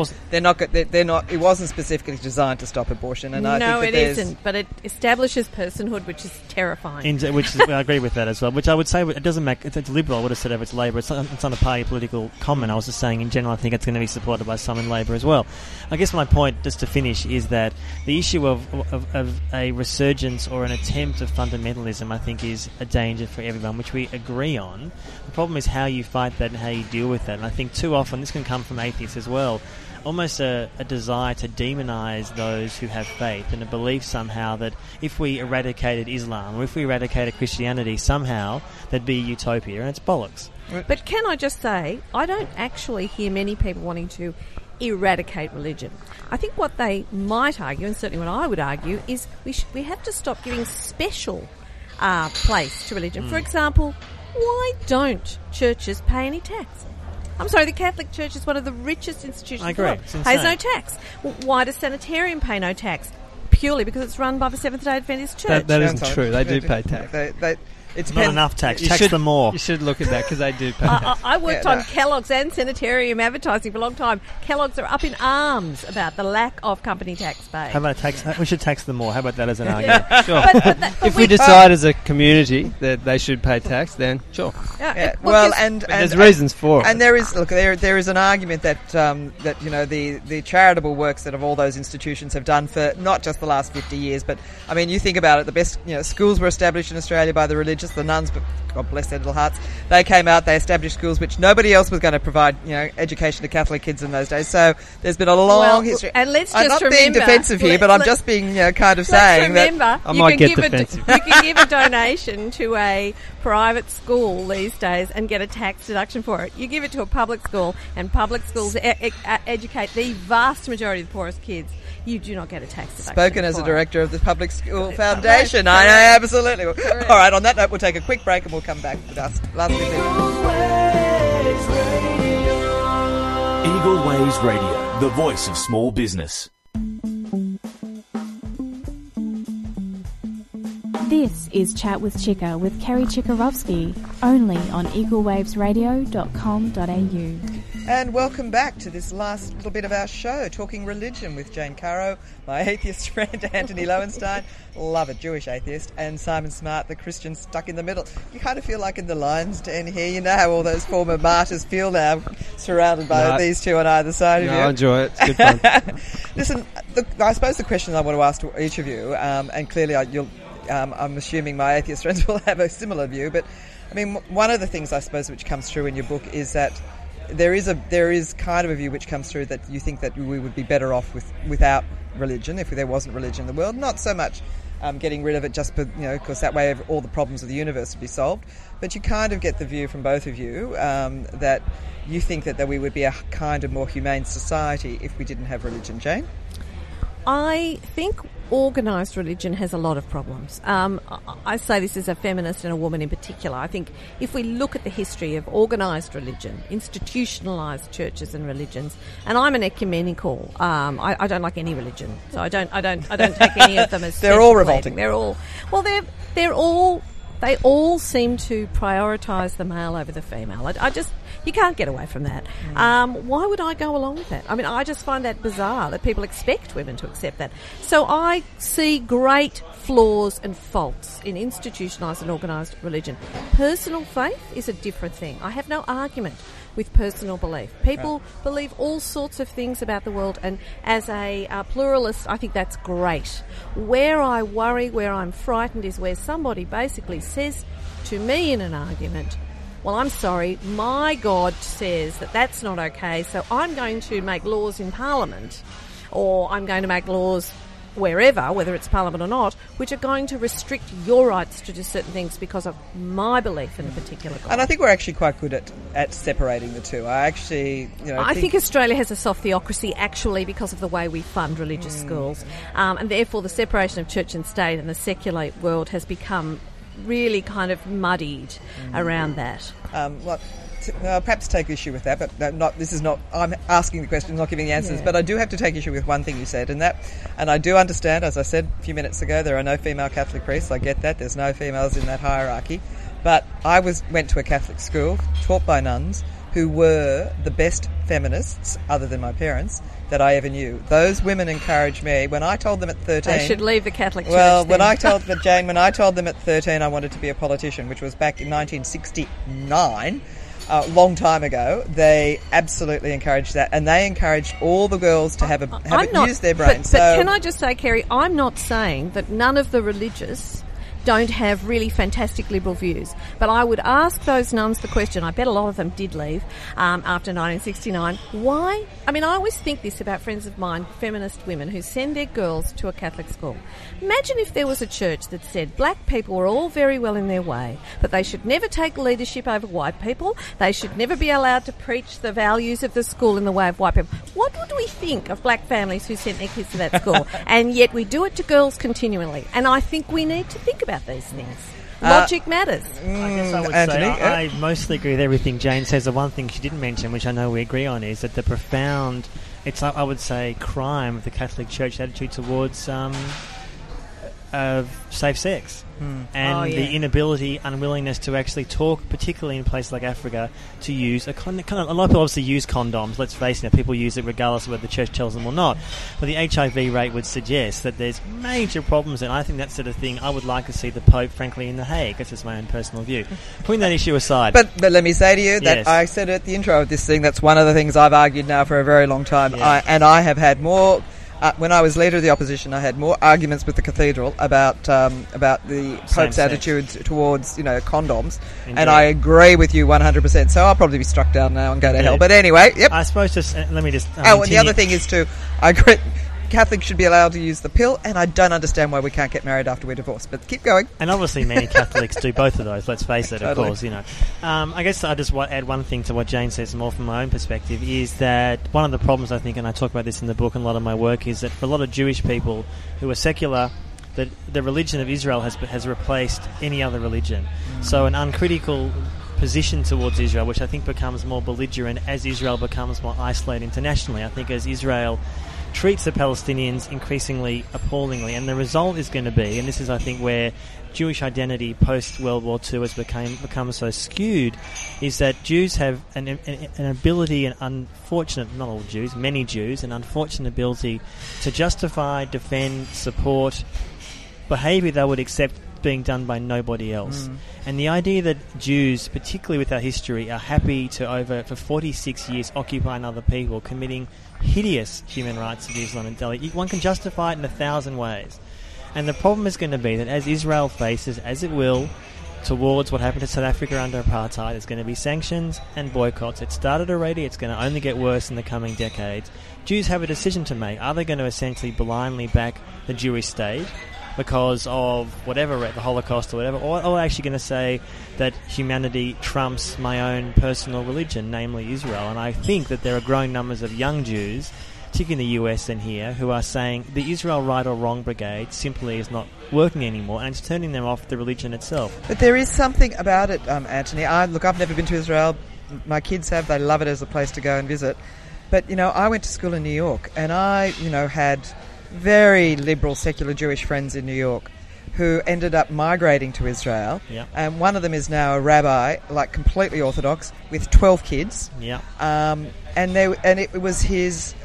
It wasn't specifically designed to stop abortion, and I think that isn't. But it establishes personhood, which is terrifying. I agree with that as well. Which I would say it doesn't make it's Liberal. I would have said if it's Labor. It's not a party political comment. I was just saying in general, I think it's going to be supported by some in Labor as well. I guess my point, just to finish, is that the issue of a resurgence or an attempt of fundamentalism, I think, is a danger for everyone, which we agree on. The problem is how you fight that and how you deal with that. And I think too often, this can come from atheists as well, almost a desire to demonise those who have faith and a belief somehow that if we eradicated Islam or if we eradicated Christianity, somehow there'd be a utopia, and it's bollocks. But can I just say, I don't actually hear many people wanting to eradicate religion. I think what they might argue, and certainly what I would argue, is we have to stop giving special place to religion. For example, why don't churches pay any tax? I'm sorry, the Catholic Church is one of the richest institutions in the world. Pays no tax. Well, why does Sanitarium pay no tax? Purely because it's run by the Seventh-day Adventist Church. That isn't true. They do pay tax. It's not enough tax. Tax them more. You should look at that because they do pay tax. I worked on Kellogg's and Sanitarium advertising for a long time. Kellogg's are up in arms about the lack of company tax paid. How about tax? We should tax them more. How about that as an argument? Sure. But if we decide as a community that they should pay tax, then sure. And there's reasons for it. And there is an argument that that the charitable works that of all those institutions have done for not just the last 50 years, but I mean, you think about it, the best schools were established in Australia by the religious, the nuns, but God bless their little hearts. They came out, they established schools which nobody else was going to provide, education to Catholic kids in those days. So there's been a long history. And let's I'm just not being defensive here, but I'm just being kind of saying that I might get defensive. You can give a donation to a private school these days and get a tax deduction for it. You give it to a public school, and public schools educate the vast majority of the poorest kids. You do not get a tax deduction. Spoken as a director of the Public School Foundation. I know, absolutely. All right, on that note, we'll take a quick break and we'll come back with us. Last bit. Eagle Waves Radio, the voice of small business. This is Chat with Chica with Kerry Chikarovsky, only on eaglewavesradio.com.au. And welcome back to this last little bit of our show, Talking Religion with Jane Caro, my atheist friend Anthony Lowenstein, love it, Jewish atheist, and Simon Smart, the Christian stuck in the middle. You kind of feel like in the Lion's Den here, you know how all those former martyrs feel now, surrounded by these two on either side of you. I enjoy it, it's good fun. Listen, I suppose the question I want to ask to each of you, and clearly I'm assuming my atheist friends will have a similar view, but I mean, one of the things I suppose which comes through in your book is that there is kind of a view which comes through that you think that we would be better off without religion if there wasn't religion in the world. Not so much getting rid of it just because that way all the problems of the universe would be solved. But you kind of get the view from both of you that you think that we would be a kind of more humane society if we didn't have religion. Jane? I think organised religion has a lot of problems. I say this as a feminist and a woman in particular. I think if we look at the history of organised religion, institutionalised churches and religions, and I'm an ecumenical. I don't like any religion, so I don't take any of them as. They're all revolting. They all seem to prioritise the male over the female. You can't get away from that. Why would I go along with that? I mean, I just find that bizarre that people expect women to accept that. So I see great flaws and faults in institutionalised and organised religion. Personal faith is a different thing. I have no argument with personal belief. People believe all sorts of things about the world, and as a pluralist, I think that's great. Where I worry, where I'm frightened, is where somebody basically says to me in an argument, well, I'm sorry, my God says that that's not okay, so I'm going to make laws in Parliament, or I'm going to make laws wherever, whether it's Parliament or not, which are going to restrict your rights to do certain things because of my belief in a particular God. And I think we're actually quite good at separating the two. I think Australia has a soft theocracy actually because of the way we fund religious schools, and therefore the separation of church and state and the secular world has become really kind of muddied around that. Perhaps take issue with that, but this is not. I'm asking the questions, not giving the answers. Yeah. But I do have to take issue with one thing you said, and I do understand, as I said a few minutes ago, there are no female Catholic priests. I get that. There's no females in that hierarchy. But I went to a Catholic school taught by nuns who were the best feminists, other than my parents, that I ever knew. Those women encouraged me. When I told them at 13... They should leave the Catholic Church. Well, when I told them at 13 I wanted to be a politician, which was back in 1969... a long time ago, they absolutely encouraged that, and they encouraged all the girls to use their brains. But can I just say, Kerry, I'm not saying that none of the religious don't have really fantastic liberal views. But I would ask those nuns the question, I bet a lot of them did leave after 1969, why? I mean, I always think this about friends of mine, feminist women, who send their girls to a Catholic school. Imagine if there was a church that said black people were all very well in their way, but they should never take leadership over white people, they should never be allowed to preach the values of the school in the way of white people. What would we think of black families who sent their kids to that school? And yet we do it to girls continually. And I think we need to think about these things. Logic matters. I guess I would Anthony, say I mostly agree with everything Jane says. The one thing she didn't mention, which I know we agree on, is that the profound, it's I would say, crime of the Catholic Church attitude towards of safe sex and the inability, unwillingness to actually talk, particularly in places like Africa, to use a lot of people obviously use condoms. Let's face it, people use it regardless of whether the church tells them or not. But the HIV rate would suggest that there's major problems, and I think that sort of thing I would like to see the Pope, frankly, in The Hague. That's just my own personal view. Putting that issue aside, but let me say to you that I said at the intro of this thing, that's one of the things I've argued now for a very long time. I have had more. When I was leader of the opposition, I had more arguments with the cathedral about the Pope's attitudes towards condoms, and I agree with you 100%. So I'll probably be struck down now and go to hell. But anyway, I suppose let me just. And the other thing is too, I agree. Catholics should be allowed to use the pill, and I don't understand why we can't get married after we're divorced. But keep going. And obviously, many Catholics do both of those. Let's face it, of course. I guess I just want to add one thing to what Jane says, more from my own perspective, is that one of the problems I think, and I talk about this in the book and a lot of my work, is that for a lot of Jewish people who are secular, that the religion of Israel has replaced any other religion. So an uncritical position towards Israel, which I think becomes more belligerent as Israel becomes more isolated internationally. I think as Israel treats the Palestinians increasingly appallingly, and the result is going to be, and this is I think where Jewish identity post-World War II has become so skewed, is that Jews have an ability, an unfortunate, not all Jews, many Jews, an unfortunate ability to justify, defend, support behaviour they would accept being done by nobody else. And the idea that Jews, particularly with our history, are happy to for 46 years occupy other people, committing hideous human rights abuses on Delhi, one can justify it in 1,000 ways. And the problem is going to be that as Israel faces, as it will, towards what happened to South Africa under apartheid, there's going to be sanctions and boycotts. It started already, it's going to only get worse in the coming decades. Jews have a decision to make. Are they going to essentially blindly back the Jewish state because of whatever, the Holocaust or whatever, or actually going to say that humanity trumps my own personal religion, namely Israel? And I think that there are growing numbers of young Jews, particularly in the US and here, who are saying the Israel Right or Wrong Brigade simply is not working anymore, and it's turning them off the religion itself. But there is something about it, Anthony. I've never been to Israel. My kids have. They love it as a place to go and visit. But, I went to school in New York, and I, had very liberal secular Jewish friends in New York who ended up migrating to Israel. Yep. And one of them is now a rabbi, completely Orthodox, with 12 kids. Yeah. And it was his,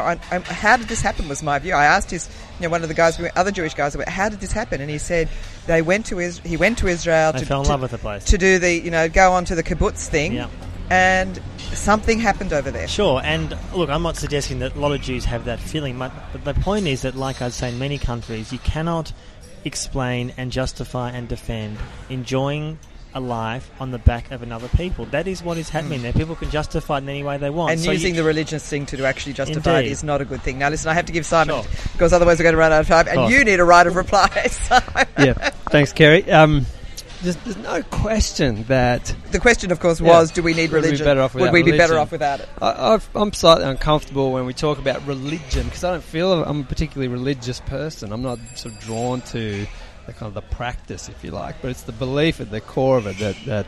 how did this happen was my view. I asked one of the guys, other Jewish guys, how did this happen? And he said he went to Israel they fell in love with the place. To do go on to the kibbutz thing. Yeah. And something happened over there. Sure, and look, I'm not suggesting that a lot of Jews have that feeling, but the point is that, like I say, in many countries, you cannot explain and justify and defend enjoying a life on the back of another people. That is what is happening there. People can justify it in any way they want. And using the religious thing to actually justify it is not a good thing. Now listen, I have to give Simon, because otherwise we're going to run out of time, and you need a right of reply. Yeah, thanks, Kerry. There's no question that... The question, of course, was, do we need religion? Would we be better off without it? I'm slightly uncomfortable when we talk about religion, because I don't feel I'm a particularly religious person. I'm not sort of drawn to the kind of the practice, if you like, but it's the belief at the core of it that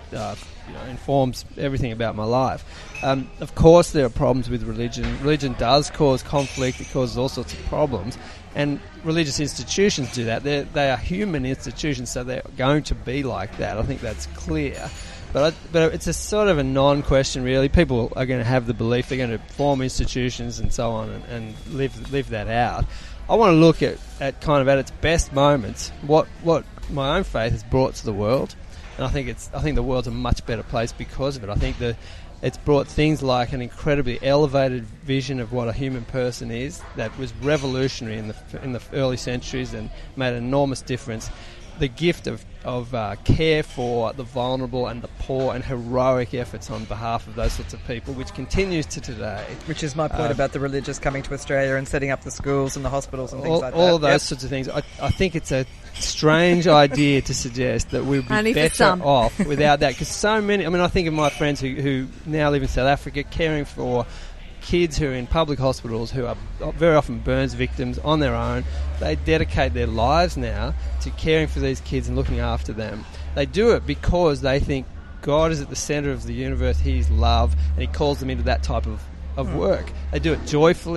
informs everything about my life. Of course, there are problems with religion. Religion does cause conflict. It causes all sorts of problems. And religious institutions do that. They are human institutions, so they're going to be like that. I think that's clear. But it's a sort of a non-question, really. People are going to have the belief. They're going to form institutions and so on and live that out. I want to look at kind of at its best moments, what my own faith has brought to the world. And I think the world's a much better place because of it. I think it's brought things like an incredibly elevated vision of what a human person is that was revolutionary in the early centuries and made an enormous difference. The gift of care for the vulnerable and the poor, and heroic efforts on behalf of those sorts of people, which continues to today. Which is my point about the religious coming to Australia and setting up the schools and the hospitals and things like that. All those sorts of things. I think it's a strange idea to suggest that we'd be better off without that, because so many... I think of my friends who now live in South Africa, caring for kids who are in public hospitals, who are very often burns victims on their own. They dedicate their lives now to caring for these kids and looking after them. They do it because they think God is at the centre of the universe, He is love, and He calls them into that type of work. They do it joyfully,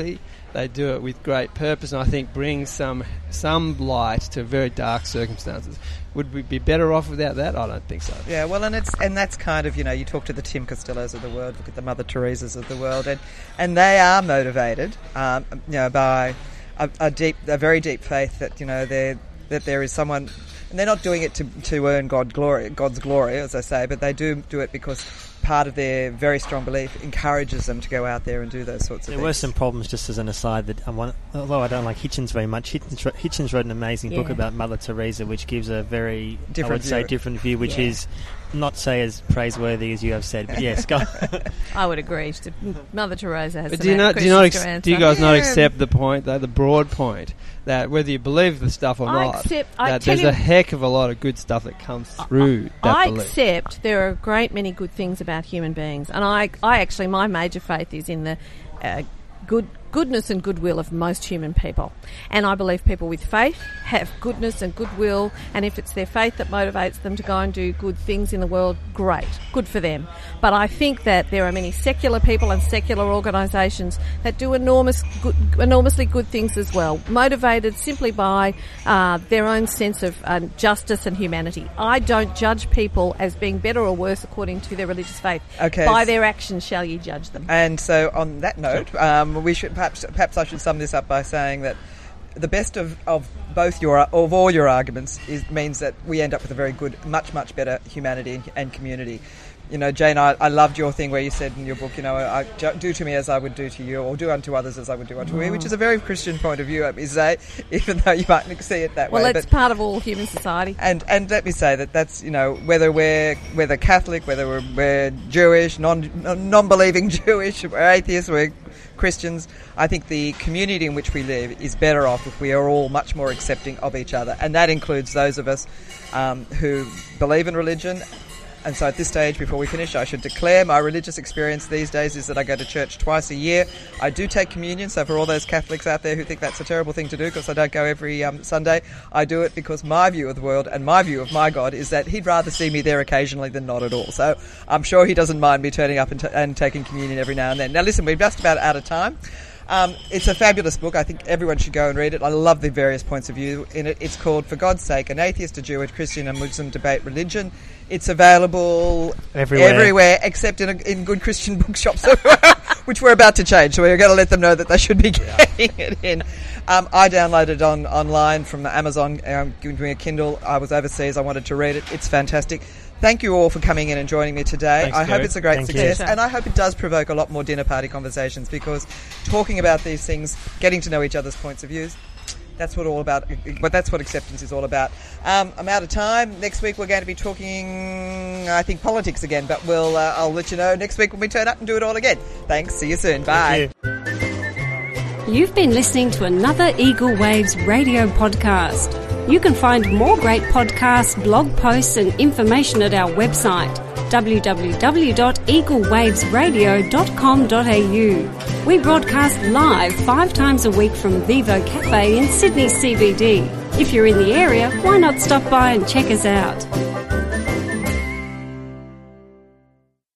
they do it with great purpose, and I think brings some light to very dark circumstances. Would we be better off without that? I don't think so. Yeah, well, and that's kind of, you talk to the Tim Costellos of the world, look at the Mother Teresas of the world, and they are motivated, by a very deep faith that that there is someone, and they're not doing it to earn God's glory, as I say, but they do it because part of their very strong belief encourages them to go out there and do those sorts of things. There were some problems, just as an aside, that although I don't like Hitchens very much, Hitchens wrote an amazing book about Mother Teresa, which gives a very different view, which is not say as praiseworthy as you have said, but yes, go. I would agree. Mother Teresa has. But do you guys not accept the point, though, the broad point, that whether you believe the stuff or not, that there's a heck of a lot of good stuff that comes through that belief. I accept there are a great many good things about human beings, and I actually, my major faith is in the goodness and goodwill of most human people. And I believe people with faith have goodness and goodwill, and if it's their faith that motivates them to go and do good things in the world, great, good for them. But I think that there are many secular people and secular organisations that do enormously good things as well, motivated simply by their own sense of justice and humanity. I don't judge people as being better or worse according to their religious faith. Okay. By their actions shall ye judge them. And so on that note, we should perhaps I should sum this up by saying that the best of all your arguments means that we end up with a very good, much better humanity and community. Jane, I loved your thing where you said in your book, I do to me as I would do to you, or do unto others as I would do unto you, which is a very Christian point of view, let me say, even though you mightn't see it that way. Well, it's part of all human society. And let me say that's, whether Catholic, whether we're Jewish, non-believing Jewish, we're atheists, we're Christians, I think the community in which we live is better off if we are all much more accepting of each other. And that includes those of us who believe in religion. And so at this stage, before we finish, I should declare my religious experience these days is that I go to church twice a year. I do take communion, so for all those Catholics out there who think that's a terrible thing to do because I don't go every Sunday, I do it because my view of the world and my view of my God is that he'd rather see me there occasionally than not at all. So I'm sure he doesn't mind me turning up and taking communion every now and then. Now listen, we're just about out of time. It's a fabulous book. I think everyone should go and read it. I love the various points of view in it. It's called For God's Sake, An Atheist, a Jew, a Christian and Muslim Debate Religion. It's available everywhere except in good Christian bookshops, which we're about to change. So we're going to let them know that they should be getting it in. I downloaded it online from Amazon, giving me a Kindle. I was overseas. I wanted to read it. It's fantastic. Thank you all for coming in and joining me today. Thanks, I hope it's a great success, you. And I hope it does provoke a lot more dinner party conversations, because talking about these things, getting to know each other's points of views, that's what acceptance is all about. I'm out of time. Next week we're going to be talking, I think, politics again, but I'll let you know next week when we turn up and do it all again. Thanks. See you soon. Bye. You've been listening to another Eagle Waves radio podcast. You can find more great podcasts, blog posts and information at our website, www.eaglewavesradio.com.au. We broadcast live 5 times a week from Vivo Cafe in Sydney CBD. If you're in the area, why not stop by and check us out?